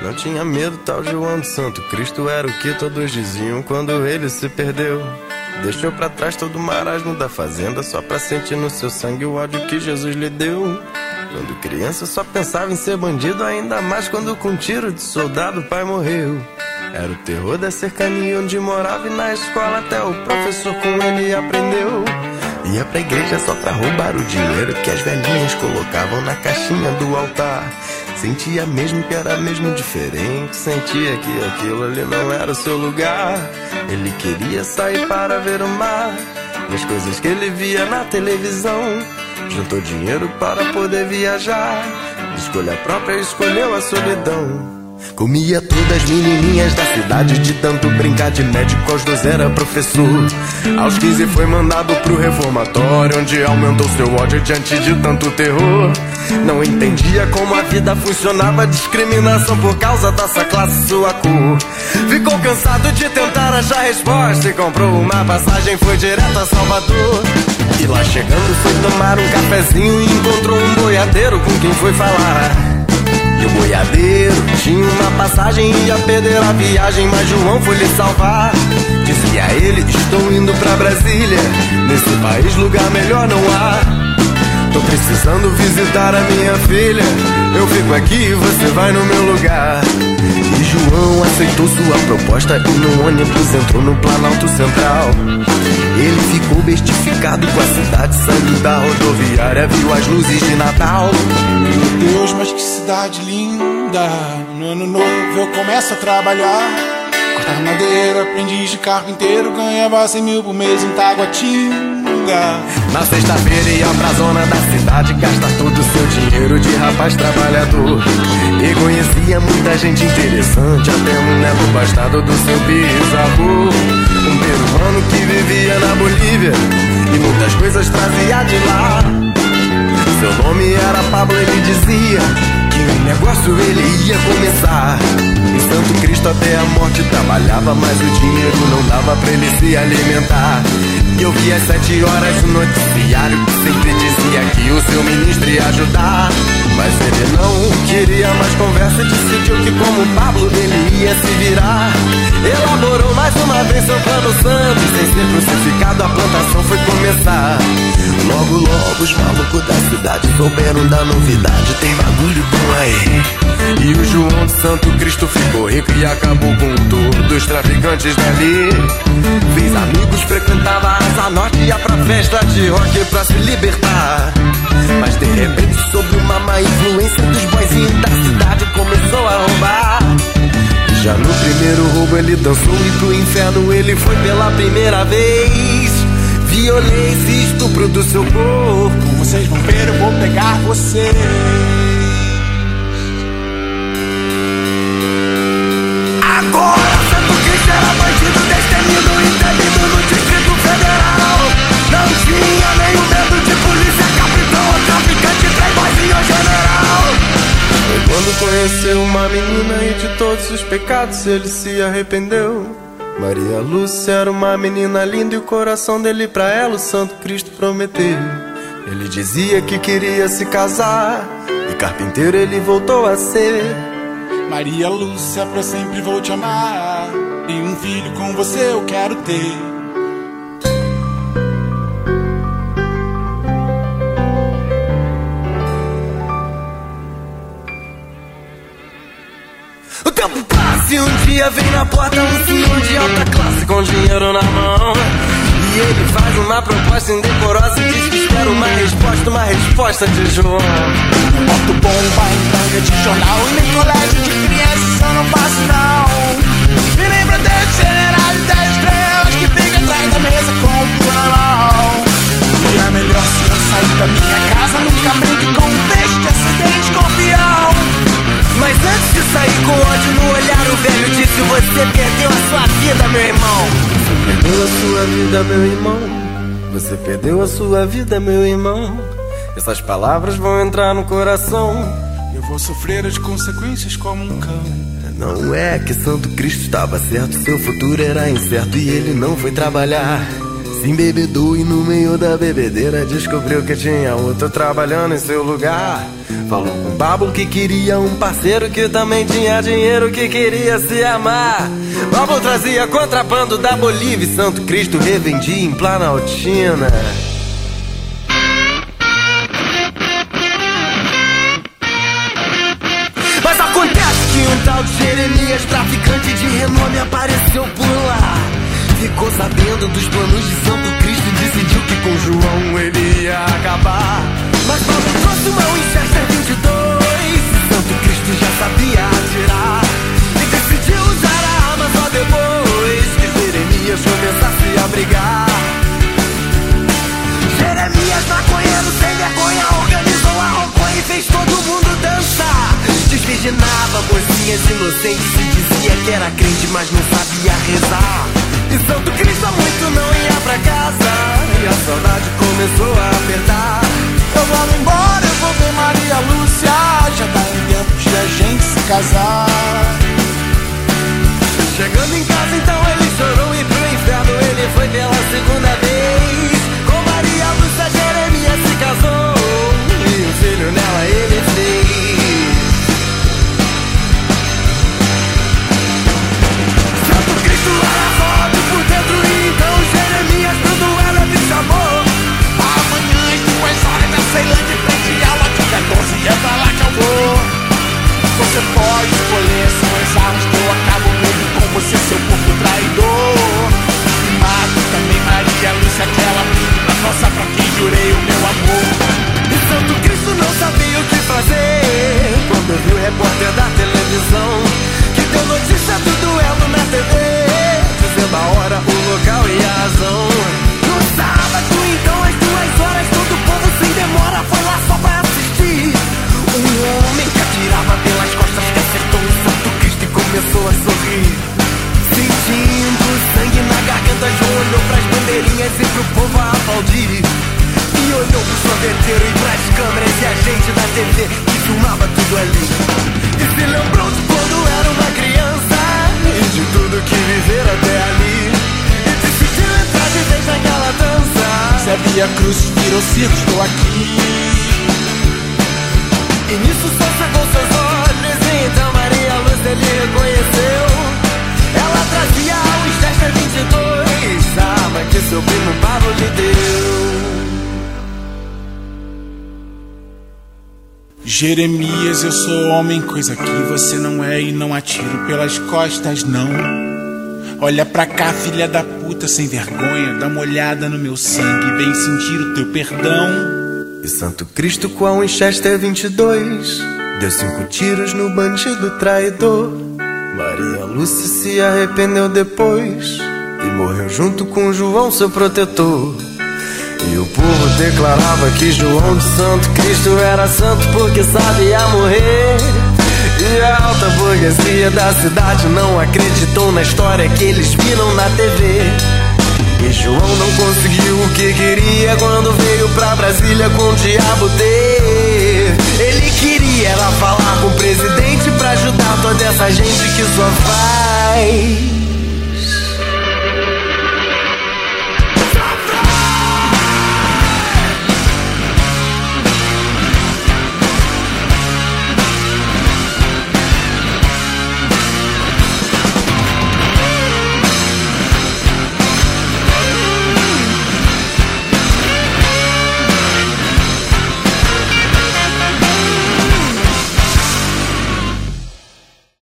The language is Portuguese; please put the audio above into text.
Não tinha medo, tal João do Santo Cristo era o que todos diziam quando ele se perdeu. Deixou pra trás todo o marasmo da fazenda só pra sentir no seu sangue o ódio que Jesus lhe deu. Quando criança só pensava em ser bandido, ainda mais quando com um tiro de soldado o pai morreu. Era o terror da cercania onde morava e na escola até o professor com ele aprendeu. Ia pra igreja só pra roubar o dinheiro que as velhinhas colocavam na caixinha do altar. Sentia mesmo que era mesmo diferente, sentia que aquilo ali não era o seu lugar. Ele queria sair para ver o mar e as coisas que ele via na televisão. Juntou dinheiro para poder viajar, de escolha própria escolheu a solidão. Comia todas as menininhas da cidade, de tanto brincar de médico aos 12 era professor. Aos 15 foi mandado pro reformatório, onde aumentou seu ódio diante de tanto terror. Não entendia como a vida funcionava, discriminação por causa dessa classe, sua cor. Ficou cansado de tentar achar resposta e comprou uma passagem, foi direto a Salvador. E lá chegando foi tomar um cafezinho e encontrou um boiadeiro com quem foi falar. E o boiadeiro tinha uma passagem e ia perder a viagem, mas João foi lhe salvar. Dizia ele, estou indo pra Brasília, nesse país lugar melhor não há. Tô precisando visitar a minha filha, eu fico aqui e você vai no meu lugar. E João aceitou sua proposta e no ônibus entrou no Planalto Central. Ele ficou bestificado com a cidade, saindo da rodoviária, viu as luzes de Natal. Meu Deus, mas que cidade linda! No ano novo eu começo a trabalhar, cortar madeira, aprendiz de carpinteiro, ganhava 100 mil por mês em Taguatinga. Na sexta-feira ia pra zona da cidade, gasta todo o seu dinheiro de rapaz trabalhador. E conhecia muita gente interessante, até um neto bastardo do seu bisavô. Um peruano que vivia na Bolívia e muitas coisas trazia de lá. Seu nome era Pablo, ele dizia que um negócio ele ia começar. Em Santo Cristo até a morte trabalhava, mas o dinheiro não dava pra ele se alimentar. E eu via às 7 horas o noticiário que sempre dizia que o seu ministro ia ajudar. Mas ele não queria mais conversa e decidiu que como Pablo ele ia se virar. Elaborou mais uma vez seu plano santo e sem ser crucificado a plantação foi começar. Logo, logo os malucos da cidade souberam da novidade, tem bagulho bom aí. E o João de Santo Cristo ficou rico e acabou com todos os traficantes dali. Fez amigos, frequentava a Asa Norte e ia pra festa de rock pra se libertar. Mas de repente, sob uma má influência dos boyzinhos da cidade, começou a roubar. E já no primeiro roubo ele dançou e pro inferno ele foi pela primeira vez. Violência e estupro do seu corpo, vocês vão ver, eu vou pegar vocês. Agora Santo Cristo era bandido, destemido e temido no Distrito Federal. Não tinha nenhum medo de polícia, capitão ou traficante, playboyzinho general. Foi quando conheceu uma menina e de todos os pecados ele se arrependeu. Maria Lúcia era uma menina linda e o coração dele pra ela o Santo Cristo prometeu. Ele dizia que queria se casar e carpinteiro ele voltou a ser. Maria Lúcia, pra sempre vou te amar, e um filho com você eu quero ter. O tempo passa e um dia vem na porta um senhor de alta classe com dinheiro na mão. E ele faz uma proposta indecorosa e diz que espera uma resposta de João. Não boto bomba em banca de jornal e nem colégio de crianças eu não faço não. E nem pra Deus general de 10 estrelas que fica atrás da mesa com o cu na mão. E é melhor se eu sair da minha casa, nunca brinque com um peixe que acidente escorpião. Mas antes de sair com ódio no olhar, o velho disse: você perdeu a sua vida, meu irmão. Você perdeu a sua vida, meu irmão. Você perdeu a sua vida, meu irmão. Essas palavras vão entrar no coração. Eu vou sofrer as consequências como um cão. Não é que Santo Cristo estava certo, seu futuro era incerto e ele não foi trabalhar. Se embebedou e no meio da bebedeira descobriu que tinha outro trabalhando em seu lugar. Falou com o Babo que queria um parceiro que também tinha dinheiro, que queria se amar. Babo trazia contrabando da Bolívia e Santo Cristo revendia em Planaltina. Mas acontece que um tal de Jeremias, traficante de renome, apareceu por lá. Ficou sabendo dos planos de Santo Cristo e decidiu que com João ele ia acabar. Mas Paulo trouxe uma Winchester 22 e Santo Cristo já sabia atirar. E decidiu usar a arma só depois que Jeremias começasse a brigar. Jeremias, maconheiro sem vergonha, organizou a roconha e fez todo mundo dançar. Desvirginava mocinhas inocentes e dizia que era crente, mas não sabia rezar. E Santo Cristo há muito não ia pra casa e a saudade começou a apertar. Eu vou embora, eu vou ver Maria Lúcia, já tá em tempo de a gente se casar. Chegando em casa então ele chorou e pro inferno ele foi pela segunda vez. Com Maria Lúcia Jeremias se casou e um filho nela ele fez. Santo Cristo era foda por dentro e então Jeremias pro duelo me chamou. Amanhã às 2 horas na Ceilândia, em frente à loja 14, é pra lá que eu vou. Você pode escolher, são as armas que eu acabo mesmo com você, seu corpo traidor. E mato também Maria Lúcia, aquela menina nossa pra quem jurei o meu amor. E Santo Cristo não sabia o que fazer quando viu o repórter da televisão que deu notícia do duelo na TV, dizendo a hora, o local e a razão. No sábado, então, às 2 horas, todo o povo sem demora foi lá só pra assistir. Um homem que atirava pelas costas que acertou o Santo Cristo e começou a sorrir. Sentindo sangue na garganta, João olhou pras bandeirinhas e pro povo a aplaudir. E olhou pro sorveteiro e pras câmeras e a gente da TV que filmava tudo ali. E se lembrou de quando era uma criança e de tudo que viver até ali. E decidiu entrar de vez naquela dança. Se a Via Cruz virou circo, estou aqui. E nisso só chegou seus olhos e então Maria Lúcia ele reconheceu. Ela trazia a Winchester 22, a arma que seu primo Pablo lhe deu. Jeremias, eu sou homem, coisa que você não é, e não atiro pelas costas, não. Olha pra cá, filha da puta, sem vergonha, dá uma olhada no meu sangue, vem sentir o teu perdão. E Santo Cristo com a Winchester 22 deu 5 tiros no bandido traidor. Maria Lúcia se arrependeu depois e morreu junto com João, seu protetor. E o povo declarava que João de Santo Cristo era santo porque sabia morrer. E a alta burguesia da cidade não acreditou na história que eles viram na TV. E João não conseguiu o que queria quando veio pra Brasília com o diabo ter. Ele queria era falar com o presidente pra ajudar toda essa gente que só vai